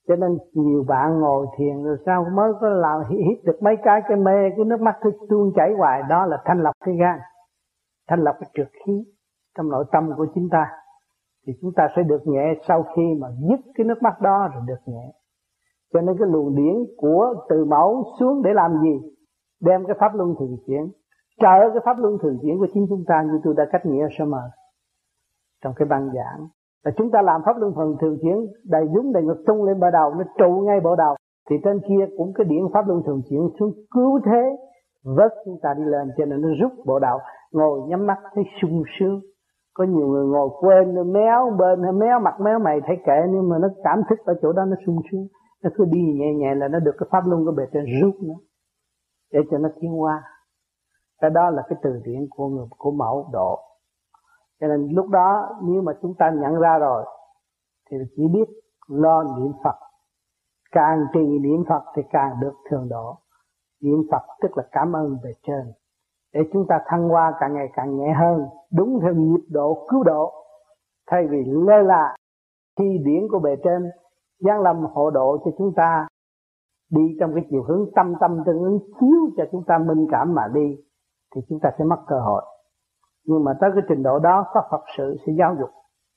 Cho nên nhiều bạn ngồi thiền rồi sao mới có làm hít được mấy cái mê, cái nước mắt cứ tuôn chảy hoài. Đó là thanh lọc cái gan, thanh lọc cái trượt khí trong nội tâm của chúng ta. Thì chúng ta sẽ được nhẹ sau khi mà dứt cái nước mắt đó rồi được nhẹ. Cho nên cái luồng điển của từ mẫu xuống để làm gì? Đem cái pháp luân thường chuyển, trợ cái pháp luân thường chuyển của chính chúng ta, như tôi đã cách nghĩa sơ mờ trong cái băng giảng. Là chúng ta làm pháp luân thường chuyển đầy đúng đầy ngực tung lên bờ đầu, nó trụ ngay bộ đầu, thì trên kia cũng cái điển pháp luân thường chuyển xuống cứu thế vớt chúng ta đi lên. Cho nên nó rút bộ đầu, ngồi nhắm mắt thấy sung sướng. Có nhiều người ngồi quên nó méo bên, méo mặt méo mày thấy kệ, nhưng mà nó cảm thức ở chỗ đó nó sung sướng. Nó cứ đi nhẹ nhẹ là nó được cái pháp luân của bề trên rút nó để cho nó tiến qua. Cái đó là cái từ điển của mẫu độ. Cho nên lúc đó nếu mà chúng ta nhận ra rồi thì chỉ biết lo niệm Phật. Càng trì niệm Phật thì càng được thường độ. Niệm Phật tức là cảm ơn bề trên, để chúng ta thăng hoa càng ngày càng nhẹ hơn, đúng theo nhịp độ cứu độ, thay vì lơ là. Khi điển của bề trên giáng lâm hộ độ cho chúng ta đi trong cái chiều hướng tâm tương ứng, chiếu cho chúng ta minh cảm mà đi, thì chúng ta sẽ mất cơ hội. Nhưng mà tới cái trình độ đó có Phật sự sẽ giáo dục,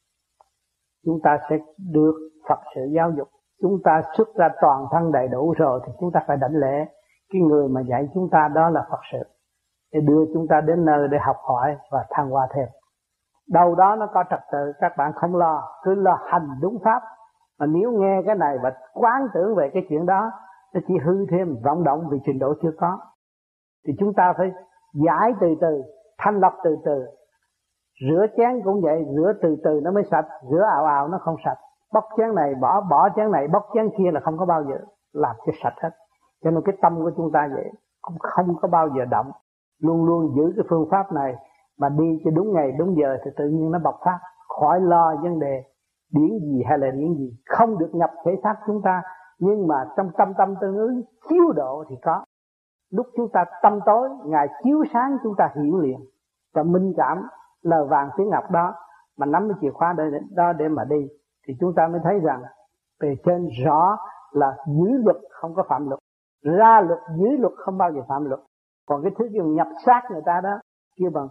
chúng ta sẽ được Phật sự giáo dục. Chúng ta xuất ra toàn thân đầy đủ rồi thì chúng ta phải đảnh lễ cái người mà dạy chúng ta, đó là Phật sự, để đưa chúng ta đến nơi để học hỏi và thăng hoa thêm. Đâu đó nó có trật tự, các bạn không lo, cứ lo hành đúng pháp. Mà nếu nghe cái này và quán tưởng về cái chuyện đó, nó chỉ hư thêm vọng động vì trình độ chưa có. Thì chúng ta phải giải từ từ, thanh lọc từ từ. Rửa chén cũng vậy, rửa từ từ nó mới sạch, rửa ào ào nó không sạch. Bóc chén này, bỏ chén này, bóc chén kia là không có bao giờ làm cho sạch hết. Cho nên cái tâm của chúng ta vậy, cũng không có bao giờ động. Luôn luôn giữ cái phương pháp này mà đi cho đúng ngày đúng giờ thì tự nhiên nó bộc phát. Khỏi lo vấn đề điển gì hay là điển gì, không được nhập thể xác chúng ta, nhưng mà trong tâm tương ứng chiếu độ thì có. Lúc chúng ta tâm tối, Ngài chiếu sáng chúng ta hiểu liền và minh cảm lời vàng tiếng ngọc đó, mà nắm cái chìa khóa đó để mà đi, thì chúng ta mới thấy rằng bề trên rõ là giữ luật không có phạm luật, ra luật giữ luật không bao giờ phạm luật. Còn cái thứ kêu nhập xác người ta đó, kêu bằng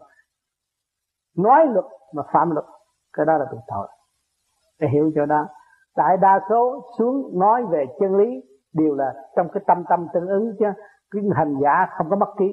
nói luật mà phạm luật, cái đó là bị tội. Để hiểu chỗ đó. Đại đa số xuống nói về chân lý đều là trong cái tâm tương ứng, chứ cái hành giả không có bất ký,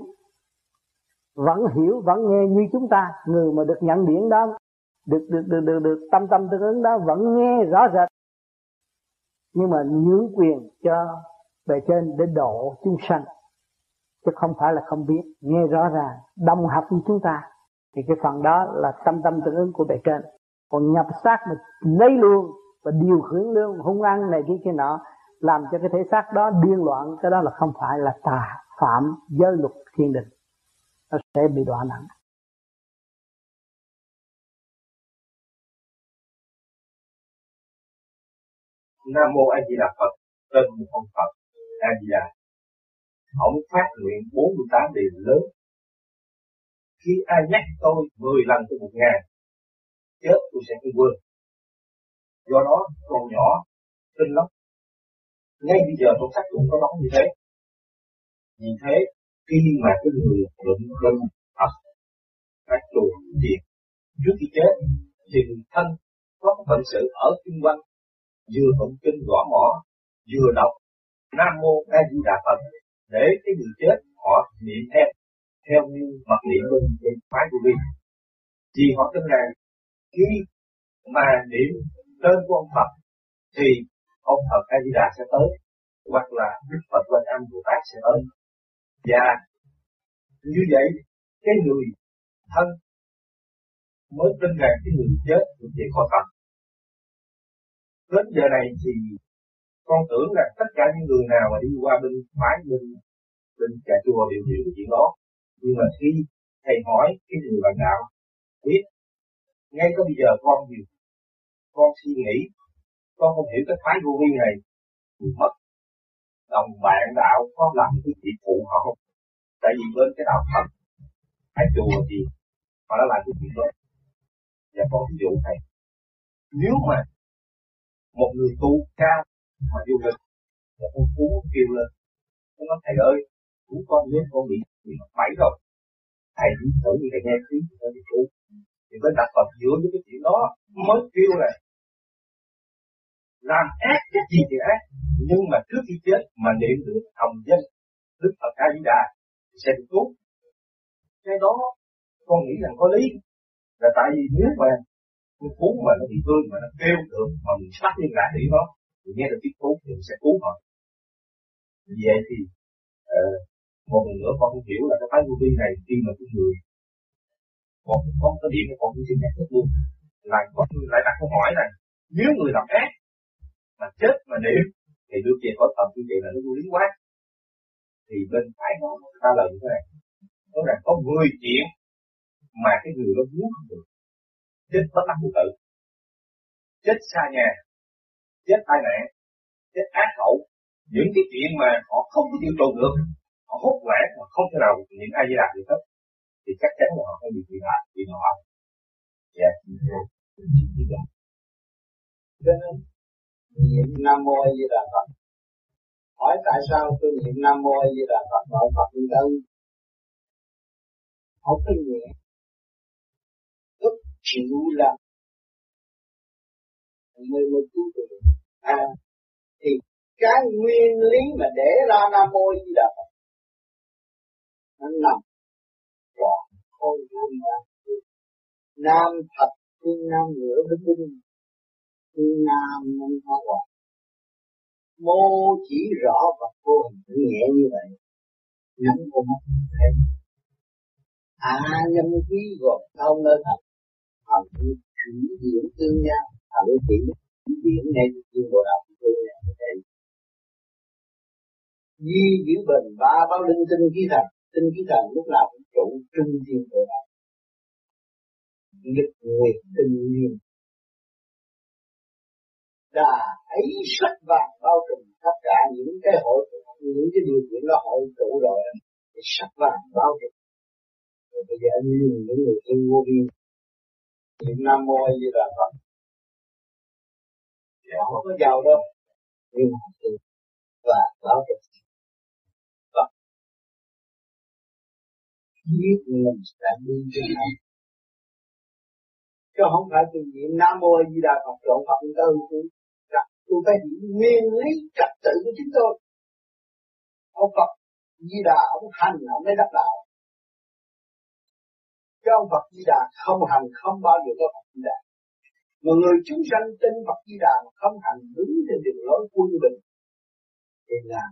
vẫn hiểu vẫn nghe như chúng ta. Người mà được nhận điển đó, được tâm tương ứng đó vẫn nghe rõ rệt, nhưng mà nhượng quyền cho bề trên để độ chúng sanh, chứ không phải là không biết, nghe rõ ràng đồng học với chúng ta. Thì cái phần đó là tâm tương ứng của bề trên. Còn nhập xác mà lấy luôn và điều khiển luôn hung ăn này kia nọ, làm cho cái thể xác đó điên loạn, cái đó là không phải là tà phạm giới luật thiên đình, nó sẽ bị đọa nặng. Nam mô A Di Đà Phật. Tên một ông Phật A Di Đà. Ông phát nguyện 48 điều lớn. Khi ai nhắc tôi 10 lần tôi 1.000, chết tôi sẽ không quên. Do đó con nhỏ tin lắm. Ngay bây giờ trong sách cũng có nói như thế. Vì thế khi mà cái người luận kinh Phật các chùa thiền trước khi chết thì thân có phận sự ở xung quanh, vừa tụng kinh gõ mõ, vừa đọc Nam mô A Di Đà Phật, để cái người chết họ niệm theo như mật niệm bên phái của vi. Vì họ tin rằng khi mà niệm tên của ông Phật thì ông Phật A Di Đà sẽ tới, hoặc là Đức Phật Quan Âm Bồ Tát sẽ tới. Và như vậy cái người thân mới tin rằng cái người chết cũng vậy có thật. Đến giờ này thì con tưởng rằng tất cả những người nào mà đi qua bên phái bên nhà chùa đều hiểu cái chuyện đó. Nhưng mà khi thầy hỏi cái người bạn đạo biết, ngay có bây giờ con suy nghĩ, con không hiểu cái phái vô vi này thì mất. Đồng bạn đạo có làm cái chuyện phụ họ không? Tại vì bên cái đạo Phật, phái chùa thì họ đã làm cái chuyện đó. Và con ví dụ thầy, nếu mà một người tu cao mà vô lên, một con cú kêu lên, nó nói thầy ơi, cú con bị bẫy rồi, thầy thử như thầy nghe tiếng thì nó bị cú, thì mới đặt vào giữa những cái chuyện đó mới kêu là làm ác cái gì thì ác, nhưng mà trước khi chết mà niệm được hồng danh Đức Phật A Di Đà sẽ được cứu. Cái đó con nghĩ rằng có lý, là tại vì nếu mà con cú mà nó bị thương mà nó kêu được mà mình bắt liên lạc đi đó, thì nghe được tiếng cú thì mình sẽ cứu họ. Vậy thì một lần nữa con hiểu là cái phái vô vi này khi mà cái người còn có cái điểm còn cũng xin nhắc rất luôn là có người lại đặt câu hỏi này, nếu người làm ác mà chết mà niệm thì được về cõi Phật như vậy là nó vô lý quá. Thì bên phải nó trả lời như thế này, nói rằng có 10 chuyện mà cái người đó muốn không được: chết bất đắc của tự, chết xa nhà, chết tai nạn, chết ác hậu, những cái chuyện mà họ không có chịu trụ được, họ hốt hoảng mà không thể nào những ai làm được hết, thì chắc chắn là họ phải bị hại, bị nọ. Dạ. Cho nên niệm Nam Mô A Di Đà Phật. Hỏi tại sao tôi niệm Nam Mô A Di Đà Phật gọi Phật đi đâu? Không có nhẹ, rất chịu là người một cứu được. Thì cái nguyên lý mà để ra Nam Mô A Di Đà Phật nó nằm trọn khối của Nam thật thiên nam ngửa với binh, thiên nam năm hoa quả. Mô chỉ rõ và vô hình nhẹ như vậy, nhắm con mắt thấy. Nhân khí gồm thâu nơi thật, thần chuyển diễn tương nhau, thần chuyển diễn ngay trên bộ đạo tương nhau như thế. Duy giữ bền ba bao linh tinh khí thần lúc nào cũng trụ trung thiên bộ đạo. Nhật nguyệt tinh nhiên. Đà ấy sắc vàng bao trùm tất cả những cái hội tụ, những cái điều kiện đó hội tụ rồi, thì sắc vàng bao trùm. Rồi bây giờ anh nhìn những người tu vô vi, niệm Nam Mô A Di Đà Phật, họ không có giàu đâu, nhưng mà tu và bảo trùm Phật biết mình đã đi trên này. Chứ không phải từ niệm Nam Mô A Di Đà Phật trộn Phật tới tôi phải hiểu nguyên lý trật tự của chính tôi. Ông Phật Di Đà ông hành ông mới đắc đạo. Chứ ông Phật Di Đà không hành không bao giờ có Phật Di Đà. Mà người chúng sanh tin Phật Di Đà mà không hành đứng trên đường lối quân bình thì làm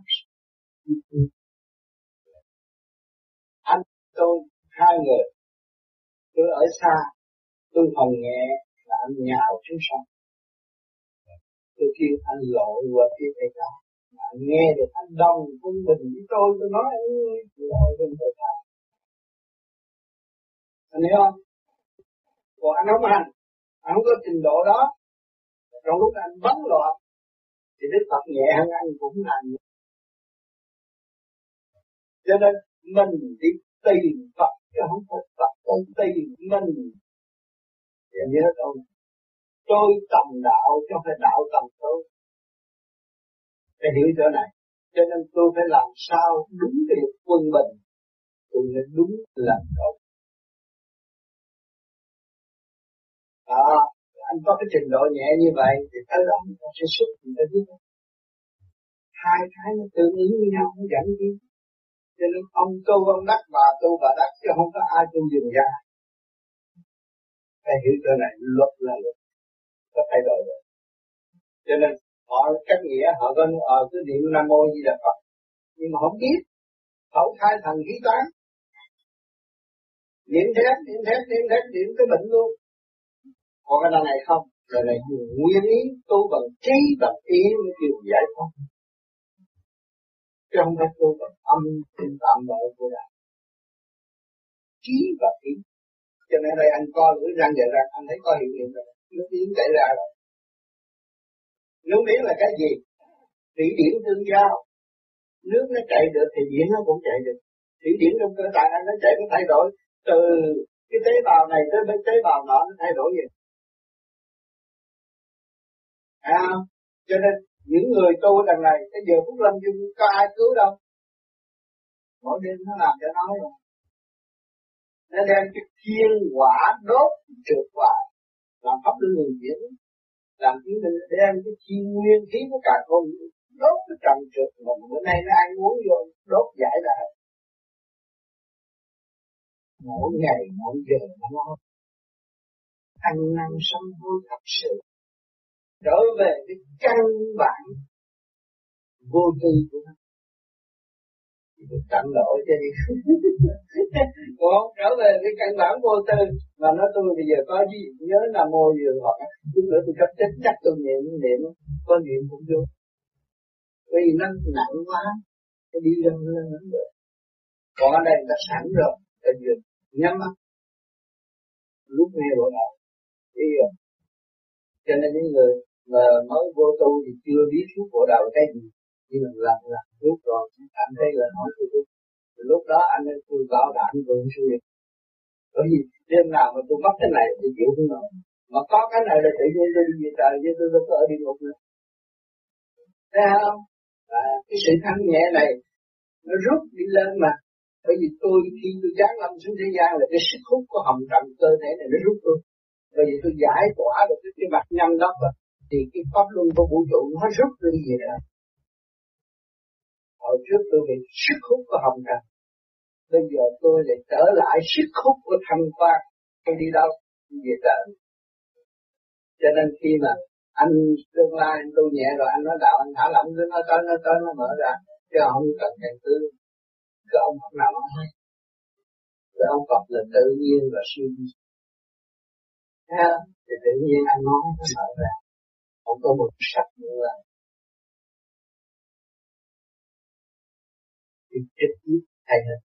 anh tôi hai người, tôi ở xa, tôi phòng nhẹ là anh nhào xuống sông. Tôi kêu anh lội qua phía tay trái, anh nghe được anh đồng quân bình với tôi nói anh lội bên tay trái. Anh hiểu không? Còn anh không hành, anh không có trình độ đó, trong lúc anh bắn loạn thì Đức Phật nhẹ hơn anh cũng làm. Cho nên mình đi tìm Phật chứ không phải Phật không tìm mình. Nhớ tôi tầm đạo chứ không phải đạo tầm tôi. Phải hiểu chỗ này. Cho nên tôi phải làm sao đúng cái luật quân bình, tôi nên đúng làm tốt. Anh có cái trình độ nhẹ như vậy thì tới đó người ta sẽ xuất người ta biết. Hai cái nó tương ứng với nhau, nó dẫn đi. Cho nên ông tu ông đắc, bà đắc chứ không có ai tu dừng ra. Phải hiểu chỗ này, luật là luật, có thay đổi rồi. Cho nên họ cách nghĩa họ có cứ niệm Nam Mô Di Đà Phật, nhưng mà không biết, không khai thần khí tán, niệm thét niệm cái bệnh luôn. Còn cái này không, cái này nguyên lý tu bằng trí bằng ý mới kêu giải thoát. Chứ không phải tu bằng âm trên tạm bỡ của đạo. Trí và ý. Cho nên đây anh coi lưỡi răng vậy ra, anh thấy có hiệu nghiệm rồi, nước miếng chảy ra rồi. Nước miếng là cái gì? Thủy điển tương giao. Nước nó chạy được thì điển nó cũng chạy được. Thủy điển trong cơ tạng anh nó chạy, nó thay đổi từ cái tế bào này tới bên tế bào nọ, nó thay đổi gì? Cho nên Những người tu đằng này cái giờ phút lâm chung có ai cứu đâu. Mỗi đêm nó làm cho nói rồi. Nó đem cái thiên quả đốt trượt hoài, làm pháp luân thường chuyển, làm chứng minh đem cái thiên nguyên khí của cả con đốt cái trần trượt, mà bữa nay nó ăn uống vô đốt giải lại. Mỗi ngày mỗi giờ nó lo ăn năn sám hối thật sự, trở về cái căn bản vô tư của nó. Tận độ cho đi. Còn trở về cái căn bản vô tư mà nói tôi bây giờ có gì nhớ Nam Mô gì hoặc chút nữa tôi cấp chết chắc tôi niệm có niệm cũng vô. Vì nó nặng quá cái đi đâu lên nó được. Còn ở đây ta sẵn rồi, ta vừa nhắm mắt lúc nghe bộ đầu đi rồi. Cho nên những người mà mới vô tu thì chưa biết suốt bộ đầu cái gì, nhưng mà làm lúc rồi cảm thấy là nói tôi. Lúc đó anh ấy tôi bảo đảm vượng suy. Bởi vì đêm nào mà tôi mất cái này thì chịu không nổi, mà có cái này là tự nhiên tôi đi về trời chứ tôi đâu có ở địa ngục nữa. Thấy không? Cái sự thanh nhẹ này nó rút đi lên mà. Bởi vì tôi khi tôi giáng lâm xuống thế gian là cái sức hút của hồng trần cơ thể này nó rút tôi. Bởi vì tôi giải tỏa được cái mặt nhâm đốc rồi, thì cái pháp luân của vũ trụ nó rút tôi đi về đó. Hồi trước tôi bị sức hút của hồng trần, bây giờ tôi lại trở lại sức hút của thanh quan. Tôi đi đâu? Về trời. Cho nên khi mà anh tương lai anh tu nhẹ rồi anh nói đạo anh thả lỏng cứ nó tới nó mở ra, chứ không cần thầy tư. Cái ông Phật nào nói hay. Cái ông Phật là tự nhiên và siêu nhiên. Thì tự nhiên anh nói nó mở ra, không có một sạch nữa. Thì trực tiếp thầy hết.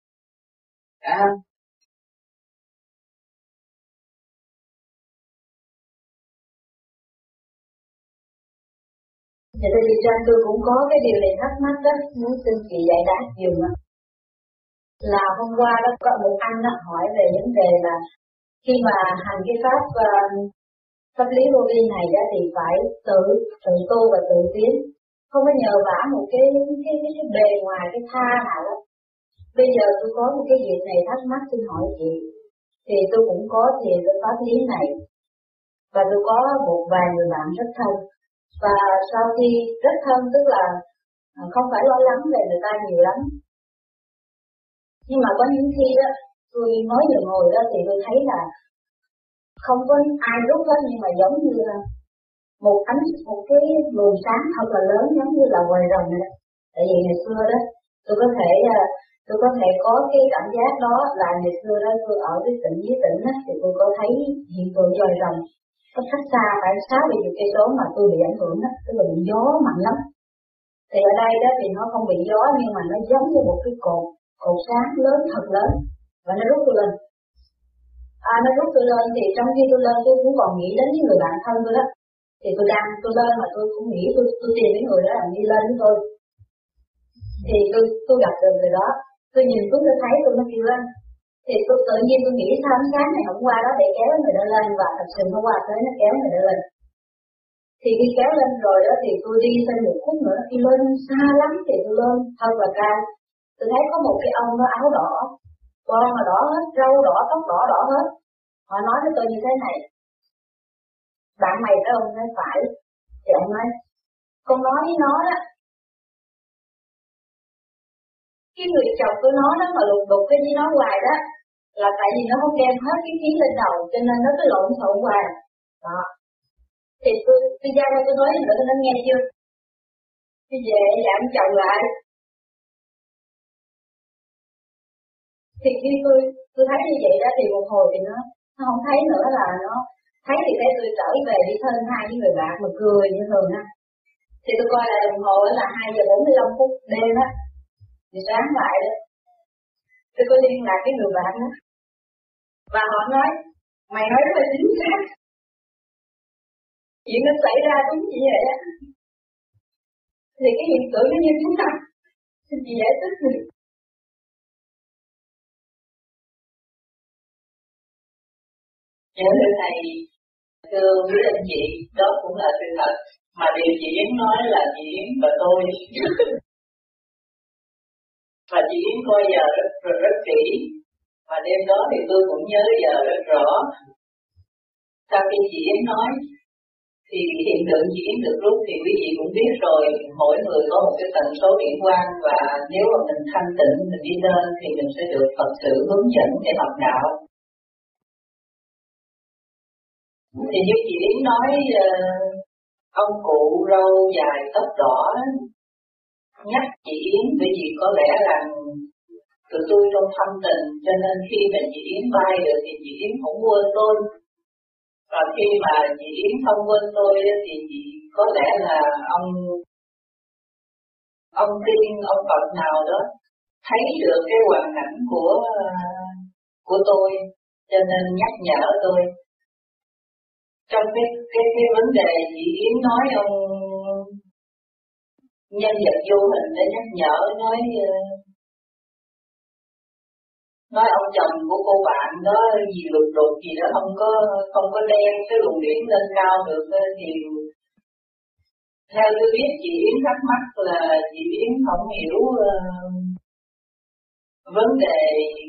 Thì tôi đi ra tôi cũng có cái điều này thắc mắc đó, muốn xin chị giải đáp dùm á. Là hôm qua đó có một anh đó hỏi về vấn đề là khi mà hành cái pháp lý vô vi này đó thì phải tự tu và tự tiến, không có nhờ vả một cái bề ngoài cái tha nào đó. Bây giờ tôi có một cái việc này thắc mắc xin hỏi chị, thì tôi cũng có thiền cái pháp lý này và tôi có một vài người bạn rất thân. Và sau khi rất thân tức là không phải lo lắng về người ta nhiều lắm. Nhưng mà có những khi đó, tôi mới vừa ngồi đó thì tôi thấy là không có ai rút hết, nhưng mà giống như là một cái luồng sáng thật là lớn, giống như là ngoài rồng này đó. Tại vì ngày xưa đó, tôi có thể có cái cảm giác đó là ngày xưa đó tôi ở cái tỉnh dưới tỉnh đó, thì tôi có thấy hiện tượng vòi rồng. Có cách xa phải 60 cây số mà tôi bị ảnh hưởng đó, tức là bị gió mạnh lắm. Thì ở đây đó thì nó không bị gió, nhưng mà nó giống như một cái cột sáng lớn thật lớn, và nó rút tôi lên. Nó rút tôi lên thì trong khi tôi lên tôi cũng còn nghĩ đến những người bạn thân tôi đó. Thì tôi lên mà tôi cũng nghĩ tôi tìm cái người đó là đi lên với tôi. Thì tôi gặp được người đó, tôi nhìn tôi thấy tôi nó kêu lên. Thì tôi tự nhiên tôi nghĩ sao sáng này hôm qua đó để kéo người đó lên, và thật sự hôm qua tới nó kéo người đó lên. Thì khi kéo lên rồi đó thì tôi đi thêm một khúc nữa, khi lên xa lắm thì tôi lên thật là cao. Tôi thấy có một cái ông nó áo đỏ, con mà đỏ hết, râu đỏ, tóc đỏ hết. Họ nói với tôi như thế này: bạn mày tới ông nói phải. Thì ông nói, con nói với nó đó, cái người chồng của nó mà lục đục cái với nó hoài đó, là tại vì nó không đem hết cái khí lên đầu, cho nên nó cứ lộn xộn hoài. Đó. Thì tôi ra đây tôi nói nữa, nó nghe chưa? Tôi về giảm chồng lại. Thì khi tôi thấy như vậy đó thì một hồi thì nó không thấy nữa, là nó thấy thì cái tôi trở về đi thân hai với người bạn mà cười như thường á. Thì tôi coi lại đồng hồ là 2:45 đêm á, thì sáng lại đó. Tôi có liên lạc với người bạn đó, và họ nói mày nói rất là chính xác, chuyện nó xảy ra đúng như vậy á. Thì cái hiện tượng nó như thế nào? Xin chị giải thích đi. Dạ thưa thầy, thưa quý anh chị, đó cũng là sự thật Mà điều chị Yến nói là chị Yến và tôi và chị Yến coi giờ rất kỹ. Và đêm đó thì tôi cũng nhớ giờ rất rõ. Sau khi chị Yến nói thì hiện tượng chị Yến được rút thì quý vị cũng biết rồi, mỗi người có một cái tần số điện quang, và nếu mà mình thanh tịnh, mình đi lên thì mình sẽ được Phật sự hướng dẫn để học đạo. Thì như chị Yến nói, ông cụ râu dài tóc đỏ nhắc chị Yến, bởi vì có lẽ rằng tụi tôi trong thâm tình, cho nên khi mà chị Yến bay được thì chị Yến không quên tôi. Và khi mà chị Yến không quên tôi thì chị có lẽ là ông tiên, ông Phật nào đó thấy được cái hoàn cảnh của tôi, cho nên nhắc nhở tôi. Trong cái vấn đề chị Yến nói ông nhân vật vô hình để nhắc nhở, nói ông chồng của cô bạn đó gì lục đục gì đó không có đem cái luồng điển lên cao được, thì theo tôi biết chị Yến thắc mắc là chị Yến không hiểu vấn đề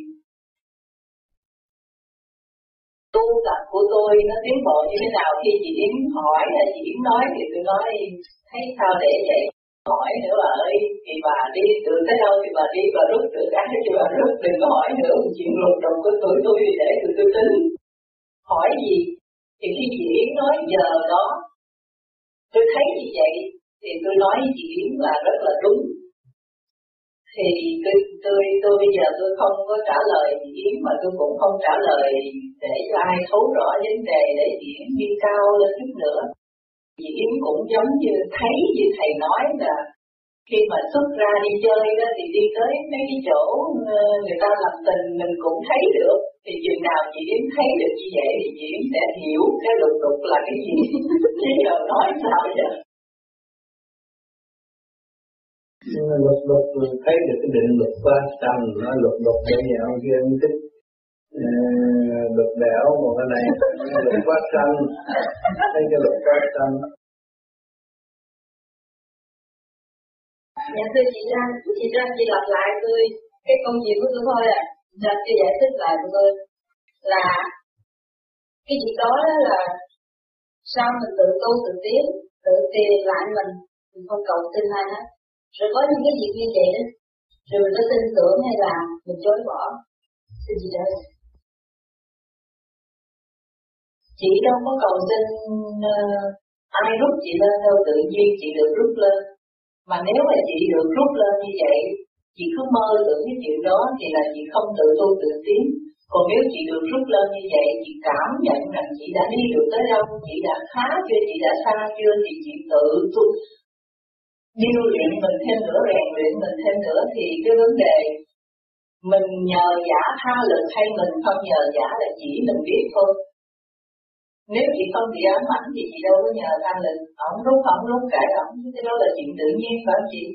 tu tập của tôi nó tiến bộ như thế nào. Khi chị Yến hỏi hay chị Yến nói thì tôi nói thấy sao để vậy. Hỏi nữa bà ơi, thì bà đi từ tới đâu thì bà đi, bà rút từ cái thì bà rút, đừng có hỏi nữa chuyện lục đục của tuổi tôi thì để tôi tính. Hỏi gì thì khi chị Yến nói giờ đó tôi thấy như vậy thì tôi nói với chị Yến là rất là đúng. Thì tôi bây giờ tôi không có trả lời chị Yến, mà tôi cũng không trả lời để cho ai thấu rõ vấn đề, để chị Yến đi cao lên chút nữa. Chị Yến cũng giống như thấy như thầy nói là khi mà xuất ra đi chơi đó thì đi tới mấy cái chỗ người ta làm tình mình cũng thấy được. Thì chừng nào chị Yến thấy được như vậy thì chị Yến sẽ hiểu cái lục đục là cái gì. Bây giờ nói sao vậy? Lục đục thấy được cái định luật quá sanh, nó lục đục để nhà ông kia ông thích lục đẻo, một cái này lục quá sanh, thấy cái lục quá sanh. Dạ thưa chị Trang chị lặp lại tôi cái công việc của tôi thôi à. Dạ chị giải thích lại của tôi là cái việc đó là sao mình tự tu tự tiến, tự tìm lại mình không cầu tin ai hết. Rồi có những cái việc như vậy đó, rồi mình có tin tưởng hay là mình chối bỏ, xin chị trả lời. Chị đâu có cầu xin ai rút chị lên đâu, tự nhiên chị được rút lên. Mà nếu mà chị được rút lên như vậy, chị cứ mơ tưởng cái chuyện đó thì là chị không tự tu tự tiến. Còn nếu chị được rút lên như vậy, chị cảm nhận rằng chị đã đi được tới đâu, chị đã khá chưa, chị đã xa chưa, thì chị tự tu điêu luyện mình thêm nữa, rèn luyện mình thêm nữa. Thì cái vấn đề mình nhờ giả tha lực hay mình không nhờ giả là chỉ mình biết thôi. Nếu chị không bị ám ảnh thì chị đâu có nhờ tha lực. Ông rút kệ ổng, cái đó là chuyện tự nhiên phải không chị?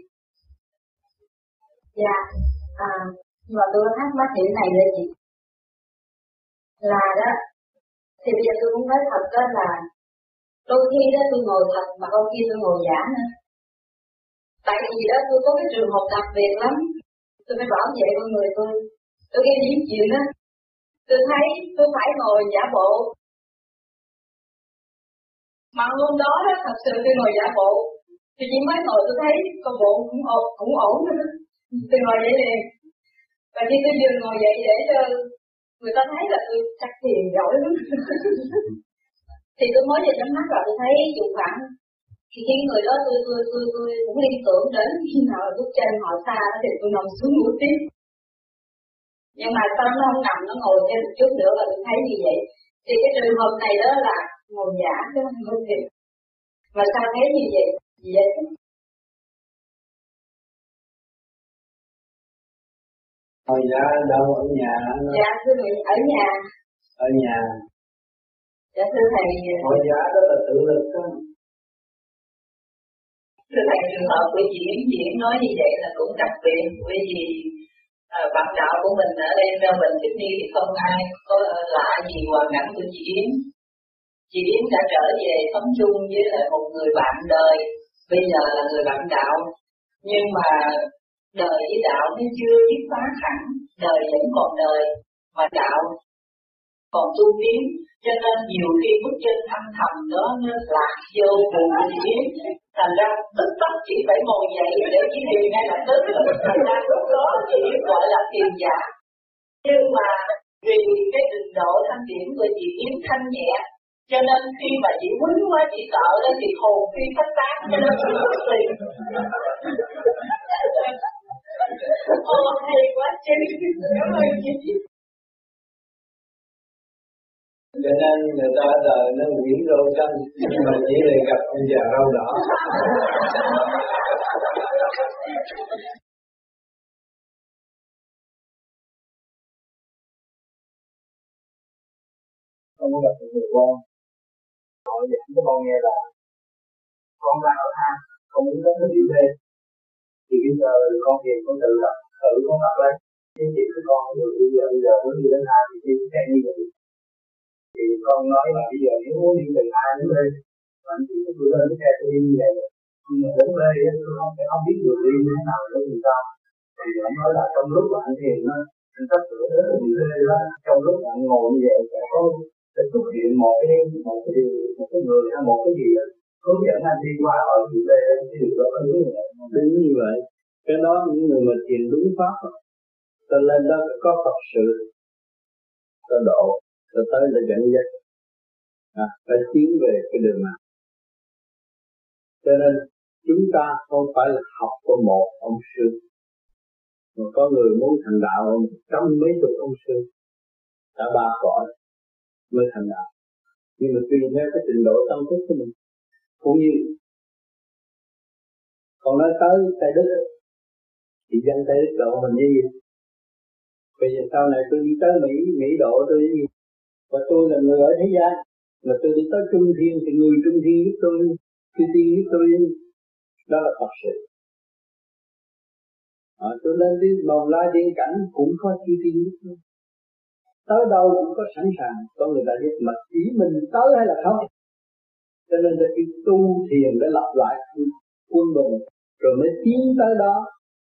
Dạ, nhưng mà tôi thắc mắc chuyện này là chị là đó, thì bây giờ tôi cũng nói thật đó là đôi khi đó tôi ngồi thật mà đôi khi tôi ngồi giả nữa. Tại vì đó tôi có cái trường hợp đặc biệt lắm, tôi phải bảo vệ con người tôi nghe những chuyện đó, tôi thấy tôi phải ngồi giả bộ. Mà hôm đó thật sự tôi ngồi giả bộ, thì chỉ mới ngồi tôi thấy con bộ cũng ổn nữa. Tôi ngồi vậy liền. Và khi tôi vừa ngồi vậy để cho người ta thấy là tôi chắc thiền giỏi lắm. Thì tôi mới vừa nhắm mắt rồi tôi thấy dụng khoảng. Thì khi người đó tôi cũng liên tưởng đến khi nào bước chân họ xa thì tôi nằm xuống ngủ tiếp. Nhưng mà sau nó không nằm, nó ngồi thêm một chút nữa và tôi thấy như vậy. Thì cái trường hợp này đó là ngồi giả chứ không ngồi thiền. Mà sao thấy như vậy? Gì vậy? Ngồi giả đâu, ở nhà? Dạ thưa thầy, ở nhà. Ở nhà. Dạ thưa thầy. Ngồi giả đó là tự lực đó. Thưa thầy, trường hợp của chị Yến nói như vậy là cũng đặc biệt, bởi vì bạn đạo của mình ở đây Melbourne, Sydney thì không ai có lạ gì hoàn cảnh của chị Yến. chị Yến đã trở về sống chung với lại một người bạn đời, bây giờ là người bạn đạo, nhưng mà đời với đạo nó chưa dứt phá hẳn, đời vẫn còn đời, mà đạo còn tu tiến, cho nên nhiều khi bức chân âm thầm đó nó lạc vô buồn chị biết, thành ra tức tốc chị phải ngồi dậy để chị thiền ngay lập tức, thành ra lúc đó chị gọi là thiền giả. Nhưng mà vì cái trình độ thanh điển của chị Yến thanh nhẹ, cho nên khi mà chị quýnh quá chị sợ đó thì hồn phi phách tán, cho nên chị không tìm. Hay quá chứ, cảm ơn chị. Cho nên người ta đời nó quyển rau xanh, mà chỉ là gặp ông già rau đỏ. Không có gặp được người con, họ giảng cho con nghe là con đang ở tha, con muốn đến nó đi về, thì bây giờ con hiền con tự lập, tự con học lên, nhưng chỉ của con người bây giờ muốn đi đến tha thì đi sẽ như vậy. Thì con nói là bây giờ nếu muốn đi từ tha đến đây, bạn chỉ có tôi lên cái xe tôi đi như vậy, nhưng mà đến đây tôi không biết người đi như thế nào để làm sao. Thì ông nói là trong lúc bạn thiền á, anh sắp sửa đến người đi đó, trong lúc bạn ngồi như vậy sẽ có sẽ xuất hiện một cái người hay một cái gì đó hướng dẫn anh đi qua ở chủ đề thì điều đó có đúng như vậy. Đúng như vậy. Cái đó những người mà thiền đúng pháp, ta lên đó có Phật sự, ta độ, ta tới là dẫn dắt, phải tiến về cái đường nào. Cho nên chúng ta không phải là học của một ông sư, mà có người muốn thành đạo trăm mấy chục ông sư, cả ba cõi mới thành đạo. Nhưng mà tùy theo cái trình độ tâm thức của mình. Cũng như còn nói tới Tây Đức thì dân Tây Đức độ mình như gì? Bây giờ sau này tôi đi tới Mỹ độ tôi như gì? Và tôi là người ở thế gian, mà tôi đi tới Trung Thiên thì người Trung Thiên giúp tôi, chư Thiên giúp tôi, đó là Phật sự. Tôi lên đi Bồng Lai Tiên Cảnh cũng có chư Thiên giúp tôi. Tới đâu cũng có sẵn sàng, có người ta giúp, mà chỉ mình tới hay là không. Cho nên là cái tu thiền để lập lại quân bình, rồi mới tiến tới đó,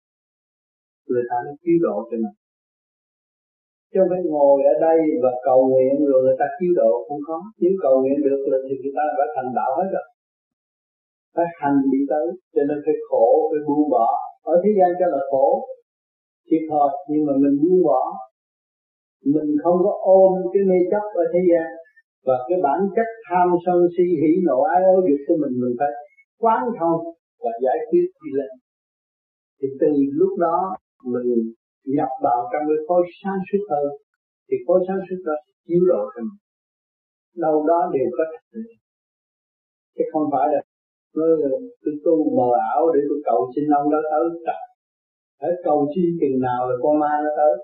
người ta mới cứu độ cho mình. Chứ không phải ngồi ở đây và cầu nguyện rồi người ta cứu độ, không có. Nếu cầu nguyện được là thì người ta phải thành đạo hết rồi. Phải hành đi tới, cho nên phải khổ, phải buông bỏ. Ở thế gian cho là khổ, thiệt thôi, nhưng mà mình buông bỏ. Mình không có ôm cái mê chấp ở thế gian. Và cái bản chất tham sân si hỉ nộ ái ố dục của mình phải quán thông và giải quyết đi lên. Thì từ lúc đó mình nhập vào trong cái khối sáng suốt hơn, thì khối sáng suốt đó chiếu độ cho mình. Đâu đó đều có thật sự, chứ không phải là tôi tu mờ ảo để tôi cầu xin ông đó tới. Phải cầu xin chừng nào là con ma nó tới.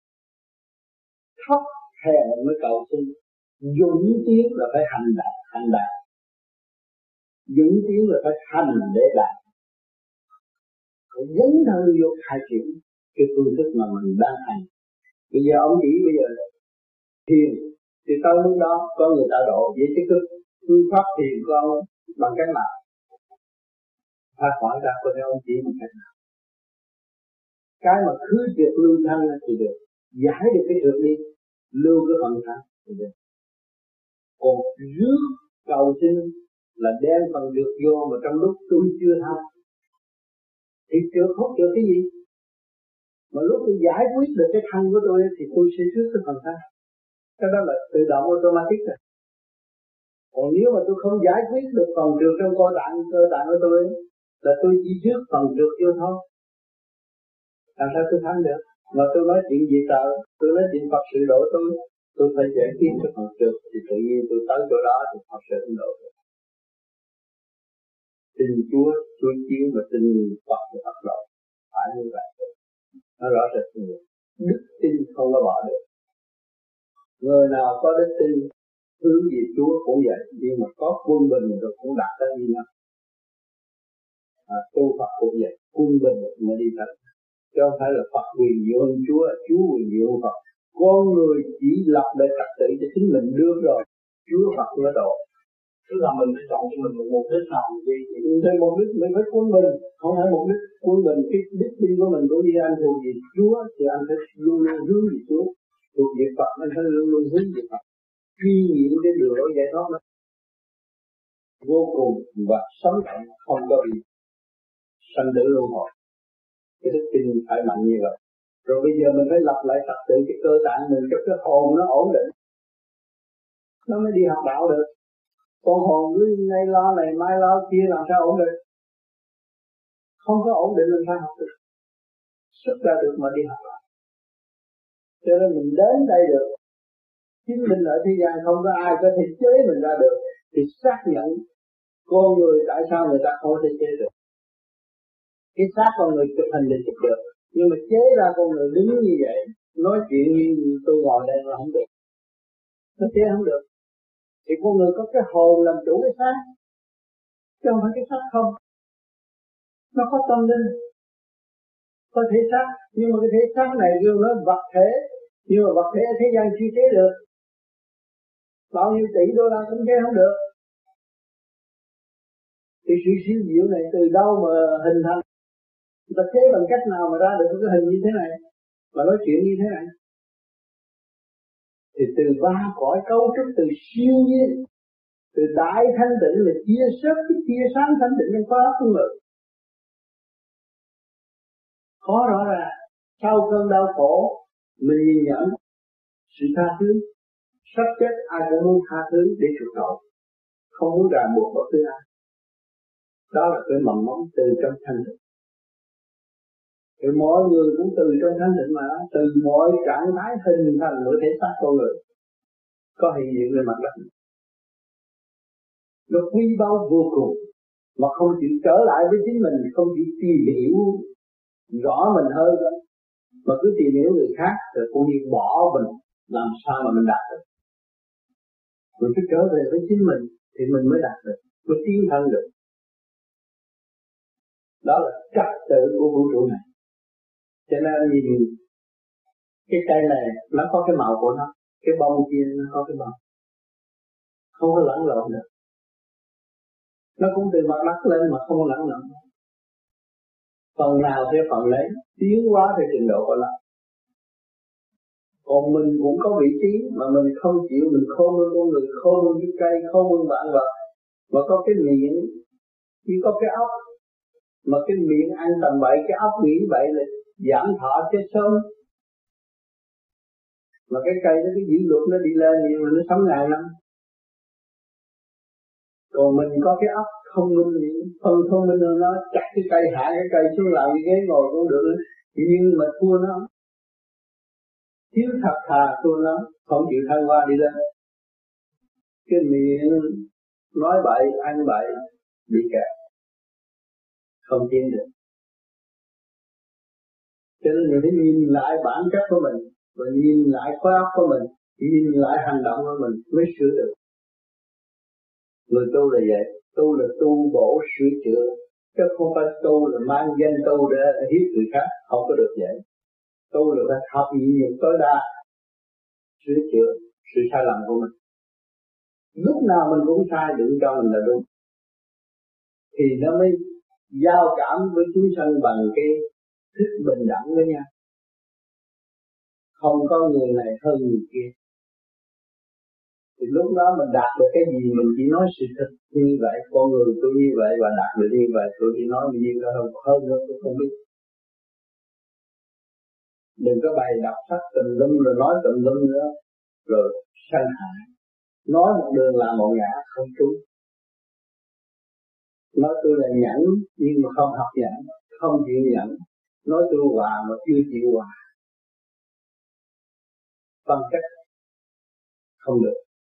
Thấp thèm mới cầu xin. Dũng tiến là phải hành đạt. Dũng tiến là phải hành để đạt. Phải dấn thân vô khai triển cái phương thức mà mình đang hành. Bây giờ ông chỉ bây giờ thiền thì tới lúc đó có người ta độ, vậy chứ cái phương pháp thiền của ông bằng cách nào? Ta hỏi ra coi ông chỉ bằng cách nào? Cái mà khứ trượt lưu thanh thì được, giải được cái trượt đi, lưu cái phần thanh thì được. Còn rước cầu xin là đem phần được vô mà trong lúc tôi chưa tham thì trượt không trượt cái gì. Mà lúc tôi giải quyết được cái thân của tôi thì tôi sẽ rước cái phần thanh. Cái đó là tự động automatic rồi. Còn nếu mà tôi không giải quyết được phần trượt trong cơ tạng của tôi là tôi chỉ rước phần trượt vô thôi. Làm sao tôi thắng được? Mà tôi nói chuyện gì trời, tôi nói chuyện Phật sự độ tôi phải giải quyết cái phần trượt thì tự nhiên tôi tới chỗ đó thì Phật sự độ được. Tin Chúa chiếu và tin Phật thì Phật độ. Phải như vậy. Nó rõ rệt như vậy. Đức tin không có bỏ được. Người nào có đức tin hướng về Chúa cũng vậy, nhưng mà có quân bình rồi cũng đạt tới như nhau. Tu Phật cũng vậy, quân bình mới đi tới. Chứ không phải là Phật quyền diệu hơn Chúa, Chúa quyền diệu hơn Phật. Con người chỉ lập để trật tự cho chính mình được rồi, Chúa Phật mới độ. Tức là mình phải chọn cho mình một mục đích nào gì thì trên mục đích mình phải quân mình, không phải mục đích quân mình cái đích đi của mình cũng như anh thuộc gì Chúa thì anh phải luôn luôn hướng về Chúa, thuộc về Phật anh phải luôn luôn hướng về Phật, truy nghiệm cái đường lối giải thoát đó vô cùng và sống động không có bị sanh tử luân hồi. Cái đức tin phải mạnh như vậy. Rồi bây giờ mình phải lập lại trật tự cái cơ tạng mình cho cái hồn nó ổn định, nó mới đi học đạo được. Con hồn cứ nay lo này mai lo kia làm sao ổn định? Không có ổn định làm sao học được? Xuất ra được mà đi học lại. Cho nên mình đến đây được, chính mình ở thế gian không có ai có thể chế mình ra được, thì xác nhận con người tại sao người ta không thể chế được. Cái xác con người chụp hình để chụp được, nhưng mà chế ra con người đứng như vậy, nói chuyện như tôi ngồi đây là không được, nó chế không được. Thì con người có cái hồn làm chủ cái xác, chứ không phải cái xác không. Nó có tâm linh, có thể xác, nhưng mà cái thể xác này kêu nó vật thể, nhưng mà vật thể ở thế gian chưa chế được. Bao nhiêu tỷ đô la cũng chế không được. Thì sự siêu diệu này từ đâu mà hình thành? Người ta chế bằng cách nào mà ra được cái hình như thế này, mà nói chuyện như thế này? Thì từ ba cõi cấu trúc, từ siêu nhiên, từ đại thanh tịnh là chia sớt cái tia sáng thanh tịnh trong khóa của người. Khó rõ ràng, sau cơn đau khổ mình nhìn nhận sự tha thứ, sắp chết ai cũng muốn tha thứ để chuộc tội, không muốn ràng buộc bất cứ ai. Đó là cái mầm móng từ trong thanh tịnh. Thì mọi người cũng từ trong thanh tịnh mà, từ mọi trạng thái hình thành của thể xác con người có hiện diện lên mặt đất. Nó quý báu vô cùng, mà không chịu trở lại với chính mình, không chịu tìm hiểu rõ mình hơn đó, mà cứ tìm hiểu người khác rồi cũng như bỏ mình, làm sao mà mình đạt được? Mình cứ trở về với chính mình thì mình mới đạt được, mới tiến thân được. Đó là trật tự của vũ trụ này. Cho nên nhìn cái cây này nó có cái màu của nó, cái bông kia nó có cái màu, không có lẫn lộn được. Nó cũng từ mặt đất lên mà không có lẫn lộn. Phần nào theo phần lấy, tiến hóa theo trình độ của nó. Còn mình cũng có vị trí mà mình không chịu, mình khôn hơn con người, khôn hơn cái cây, khôn hơn vạn vật, mà có cái miệng, chỉ có cái óc, mà cái miệng ăn tầm bậy, cái óc nghĩ bậy là giảm thọ chết sớm. Mà cái cây nó cái dữ luật nó đi lên nhưng mà nó sống ngàn năm. Còn mình có cái óc thông minh, phân thông minh hơn nó, chặt cái cây hạ cái cây xuống làm cái ghế ngồi cũng được, nhưng mà thua nó, thiếu thật thà thua nó, không chịu thăng hoa đi lên. Cái miệng nói bậy, ăn bậy, bị kẹt, không tiến được. Cho nên mình phải nhìn lại bản chất của mình, và nhìn lại khối óc của mình, nhìn lại hành động của mình mới sửa được. Người tu là vậy, tu là tu bổ sửa chữa, chứ không phải tu là mang danh tu để hiếp người khác, không có được vậy. Tu là phải học nhiều tối đa, sửa chữa sự sai lầm của mình. Lúc nào mình cũng sai, đừng cho mình là đúng, thì nó mới giao cảm với chúng sanh bằng cái thức bình đẳng với nhau. Không có người này hơn người kia. Thì lúc đó mình đạt được cái gì mình chỉ nói sự thật như vậy, con người tôi như vậy và đạt được như vậy, tôi chỉ nói như vậy hơn nữa tôi không biết. Đừng có bày đọc sách tùm lum rồi nói tùm lum nữa, rồi sanh hại. Nói một đường làm một ngã không trúng. Nói tôi là nhẫn nhưng mà không học nhẫn, không chịu nhẫn. Nói tôi hòa mà chưa chịu hòa. Phân cách không được.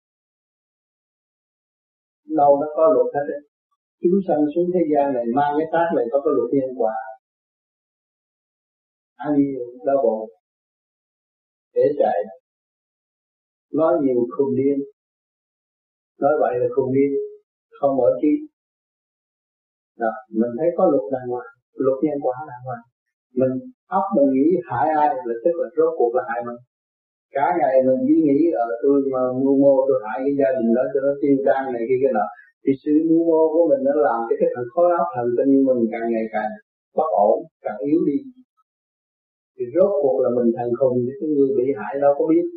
Đâu nó có luật hết đấy. Chúng sanh xuống thế gian này mang cái xác này có luật nhân quả. Ăn nhiều đau bụng, để chạy, nói nhiều khùng điên, nói vậy là khùng điên, không mở trí. Đó, mình thấy có luật đàng hoàng, luật nhân quả đàng hoàng. Mình óc mình nghĩ hại ai là tức là rốt cuộc là hại mình. Cả ngày mình chỉ nghĩ tôi mà mưu mô tôi hại cái gia đình đó cho nó tiêu tan này kia nọ, thì sự mưu mô của mình nó làm cho cái thằng khối óc thần tinh mình càng ngày càng bất ổn, càng yếu đi. Thì rốt cuộc là mình thành khùng, chứ cái người bị hại đâu có biết.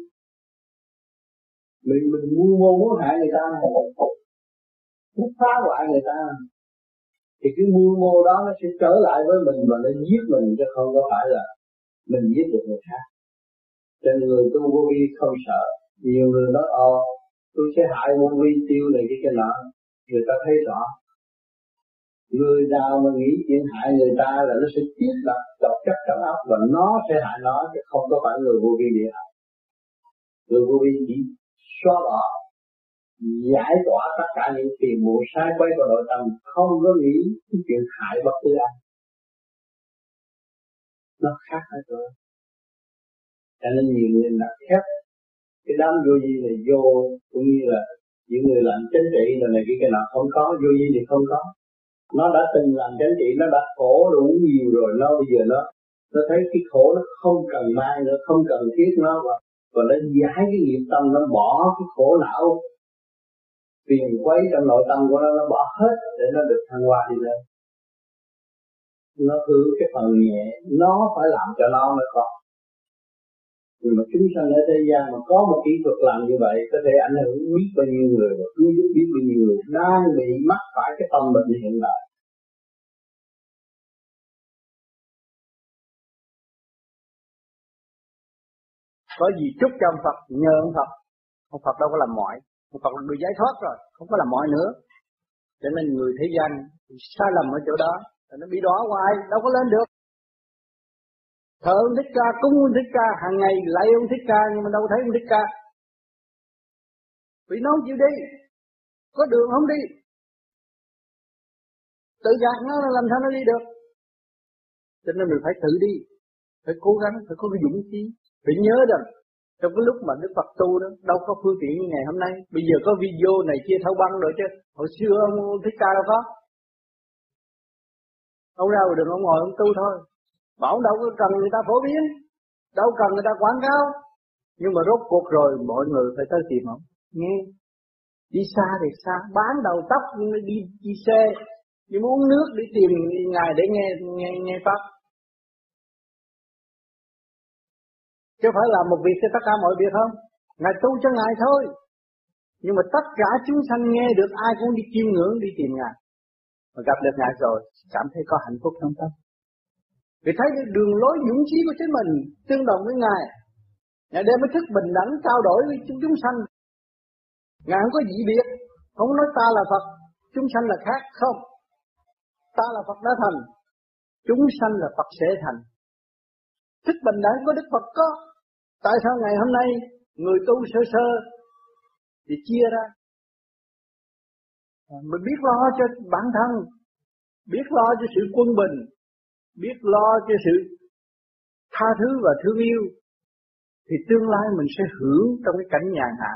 Mình mưu mô muốn hại người ta, muốn phá hoại người ta, thì cái mưu mô đó nó sẽ trở lại với mình và nó giết mình, chứ không có phải là mình giết được người khác. Cho nên người tu vô vi không sợ. Nhiều người nói tôi sẽ hại vô vi tiêu này cái nọ, người ta thấy rõ. Người nào mà nghĩ chuyện hại người ta là nó sẽ tiếp đặt độc chất trong óc và nó sẽ hại nó, chứ không có phải người vô vi bị hại. Người vô vi chỉ xóa bỏ, giải tỏa tất cả những phiền muộn sai quấy của nội tâm, không có nghĩ cái chuyện hại bất cứ ai. Nó khác hết rồi. Cho nên nhiều người đặt khép cái đám vô vi này vô, cũng như là những người làm chính trị rồi này cái nọ không có, vô vi thì không có. Nó đã từng làm chính trị, nó đã khổ đủ nhiều rồi, nó bây giờ nó thấy cái khổ nó không cần mang nữa, không cần thiết nó, và nó giải cái nghiệp tâm, nó bỏ cái khổ não phiền quấy trong nội tâm của nó bỏ hết để nó được thăng hoa đi lên. Nó hướng cái phần nhẹ, nó phải làm cho nó mới có. Nhưng mà chúng sanh ở thế gian mà có một kỹ thuật làm như vậy có thể ảnh hưởng biết bao nhiêu người và cứu giúp biết bao nhiêu người đang bị mắc phải cái tâm bệnh hiện tại. Có gì chúc cho ông Phật, nhờ ông Phật đâu có làm mọi, ông Phật là người giải thoát rồi, không có làm mọi nữa. Cho nên người thế gian sai lầm ở chỗ đó, nó bị đọa hoài, đâu có lên được. Thờ ông Thích Ca, cúng ông Thích Ca, hàng ngày lạy ông Thích Ca, nhưng mà đâu thấy ông Thích Ca. Vì nó không chịu đi, có đường không đi, tự gạt nó làm sao nó đi được. Cho nên mình phải tự đi, phải cố gắng, phải có cái dũng khí, phải nhớ rằng trong cái lúc mà Đức Phật tu đó, đâu có phương tiện như ngày hôm nay. Bây giờ có video này kia thâu băng rồi chứ, hồi xưa ông Thích Ca đâu có. Ông ra đường ông ngồi ông tu thôi. Bảo đâu có cần người ta phổ biến, đâu cần người ta quảng cáo. Nhưng mà rốt cuộc rồi mọi người phải tới tìm ông, nghe. Đi xa thì xa, bán đầu tóc đi xe, đi uống nước đi tìm Ngài để nghe Pháp. Chứ phải làm một việc cho tất cả mọi việc không? Ngài tu cho Ngài thôi. Nhưng mà tất cả chúng sanh nghe được, ai cũng đi chiêm ngưỡng, đi tìm Ngài. Mà gặp được Ngài rồi, cảm thấy có hạnh phúc trong tâm. Vì thấy cái đường lối dũng khí của chính mình tương đồng với Ngài. Ngài đem cái thức bình đẳng trao đổi với chúng sanh. Ngài không có dị biệt, không nói ta là Phật, chúng sanh là khác, không. Ta là Phật đã thành, chúng sanh là Phật sẽ thành. Thức bình đẳng của Đức Phật có. Tại sao ngày hôm nay người tu sơ thì chia ra? Mình biết lo cho bản thân, biết lo cho sự quân bình, biết lo cho sự tha thứ và thương yêu, thì tương lai mình sẽ hưởng trong cái cảnh nhàn hạ.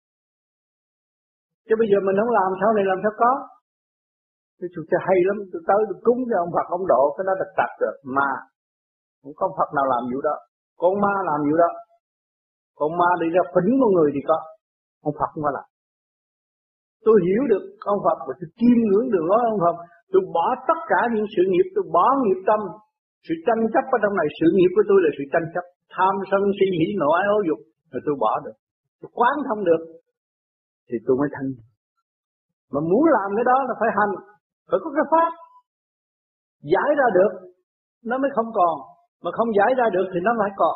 Chứ bây giờ mình không làm, sau này làm sao có? Tôi hay lắm, tôi tới tôi cúng cho ông Phật ông độ, cái đó là tập rồi. Mà không có Phật nào làm vụ đó, con ma làm vụ đó. Con ma đi ra phỉnh một người thì có, ông Phật không phải làm. Tôi hiểu được ông Phật và tôi chiêm ngưỡng đường lối ông Phật. Tôi bỏ tất cả những sự nghiệp, tôi bỏ nghiệp tâm, sự tranh chấp ở trong này. Sự nghiệp của tôi là sự tranh chấp, tham sân si hỉ nộ ái ố dục, rồi tôi bỏ được, tôi quán thông được, thì tôi mới thanh. Mà muốn làm cái đó là phải hành, phải có cái pháp giải ra được, nó mới không còn. Mà không giải ra được thì nó phải còn.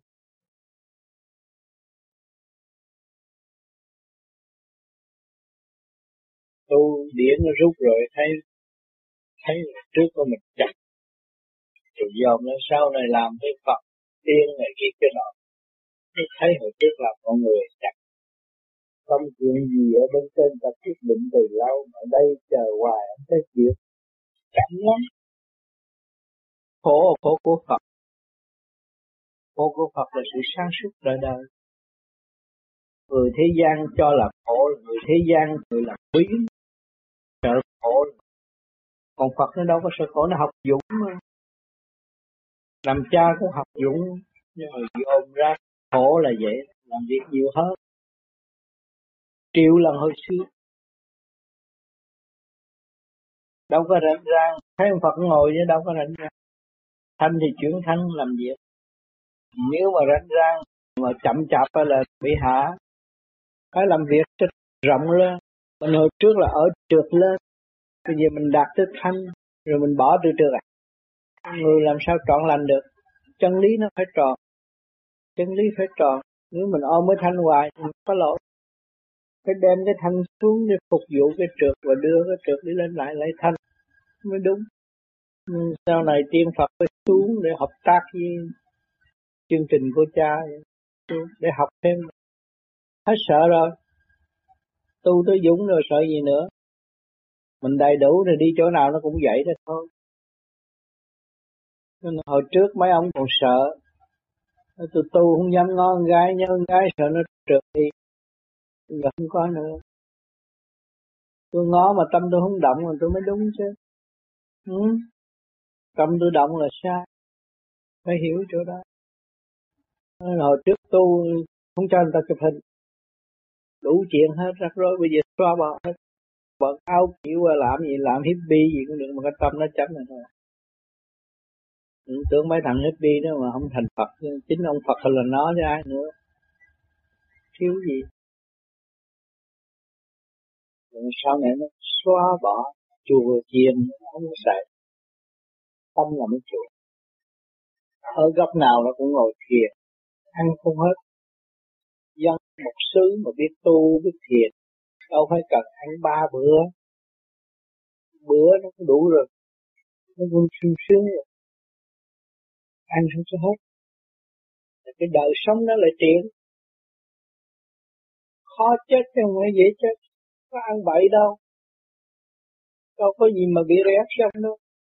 Tu điển nó rút rồi thấy trước của mình chặt, rồi dòm nó sau này làm với Phật tiên này kia cái nọ, thấy hồi trước là con người chặt. Không chuyện gì ở bên trên ta quyết định từ lâu, ở đây chờ hoài không thấy chịu, chậm lắm. Khổ của Phật, khổ của Phật là sự sáng suốt đời đời. Người thế gian cho là khổ, người thế gian người là quý, sợ khổ. Còn Phật nó đâu có sợ khổ, nó học dũng mà. Làm cha cũng học dũng, nhưng mà dồn ra khổ là vậy. làm việc nhiều hơn, triệu lần hồi xưa. Đâu có rảnh rang, thấy ông Phật ngồi chứ đâu có rảnh rang. Thanh thì chuyển thanh làm việc. Nếu mà rảnh rang mà chậm chạp là bị hạ. Phải làm việc cho rộng lên. Mình hồi trước là ở trượt lên, bây giờ mình đạt tới thanh, rồi mình bỏ từ trượt à. Người làm sao trọn lành được? Chân lý nó phải tròn. Chân lý phải tròn. Nếu mình ôm cái thanh hoài thì có lỗi. Phải đem cái thanh xuống để phục vụ cái trượt và đưa cái trượt đi lên lại thanh mới đúng. Nhưng sau này tiên Phật phải xuống để hợp tác với chương trình của cha để học thêm. Hết sợ rồi. Tu tới dũng rồi sợ gì nữa. Mình đầy đủ thì đi chỗ nào nó cũng vậy đó thôi. Nên hồi trước mấy ông còn sợ. Tôi tu không dám ngó con gái, nhớ con gái sợ nó trượt đi. Giờ không có nữa. Tôi ngó mà tâm tôi không động rồi tôi mới đúng chứ. Tâm tôi động là sai. Phải hiểu chỗ đó. Hồi trước tu không cho người ta chụp hình. Đủ chuyện hết, rắc rối, bây giờ xóa bỏ hết. Bận áo kiểu làm gì, làm hippie gì cũng được mà cái tâm nó chấm này thôi. Tưởng mấy thằng hippie đó mà không thành Phật, chính ông Phật là nó chứ ai nữa. Thiếu gì. Rồi sau này nó xóa bỏ, chùa chiền, không có xài. Tâm là mấy chùa. Ở góc nào nó cũng ngồi thiền, ăn không hết. Dân một xứ mà biết tu, biết thiền, đâu phải cần ăn 3 bữa. Bữa nó cũng đủ rồi. Nó cũng sung sướng rồi. Ăn không có hết. Cái đời sống đó là chuyện. Khó chết chứ không phải dễ chết. Có ăn bậy đâu. Đâu có gì mà bị rét xong đâu.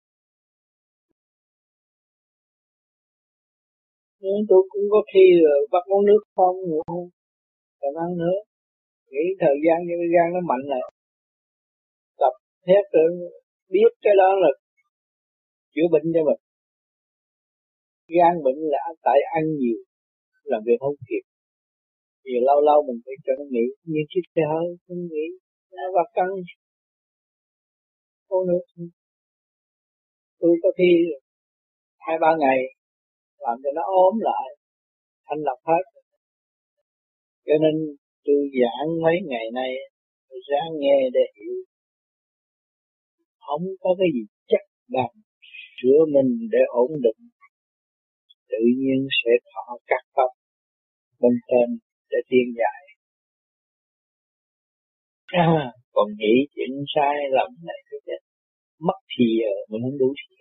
Nhưng tôi cũng có khi bắt uống nước không nữa không. Còn ăn nữa. Nghĩ thời gian cho cái gan nó mạnh lại. Tập hết rồi. Biết cái đó là chữa bệnh cho mình. Gan bệnh là tại ăn nhiều. Làm việc không kịp. Vì lâu lâu mình phải cho nó nghỉ. Như chiếc xe hơi không nghỉ. Nó bắt căng. Uống nước. Tôi có khi 2-3 ngày làm cho nó ốm lại, thanh lọc hết. Cho nên tôi giảng mấy ngày nay tôi ráng nghe để hiểu. Không có cái gì chắc bằng sửa mình để ổn định, tự nhiên sẽ thọ cắt tóc bên trên để tiên dạy. Còn nghĩ chuyện sai lầm này cái chết mất thì mình không đủ thì